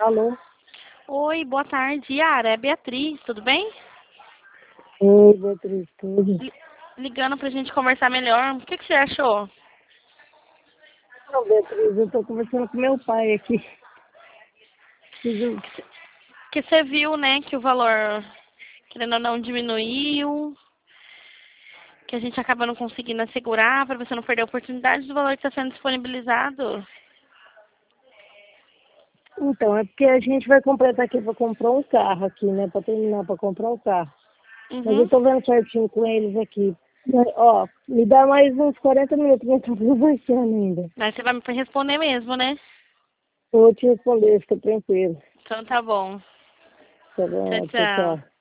Alô? Oi, boa tarde, Yara. É Beatriz, tudo bem? Oi, Beatriz, tudo? Li- Ligando pra gente conversar melhor. O que você achou? Não, Beatriz, eu tô conversando com meu pai aqui. Preciso- Que você viu, né, que o valor, querendo ou não, diminuiu, que a gente acaba não conseguindo assegurar para você não perder a oportunidade do valor que está sendo disponibilizado. Então, é porque a gente vai completar aqui pra comprar um carro aqui, né? Pra terminar, pra comprar um carro. Mas eu Uhum. tô vendo certinho com eles aqui. Ó, me dá mais uns 40 minutos, não tá conversando ainda. Aí você vai me responder mesmo, né? Eu vou te responder, fica tranquilo. Então tá bom. Tá Tchau, bom, tchau, tchau. tchau.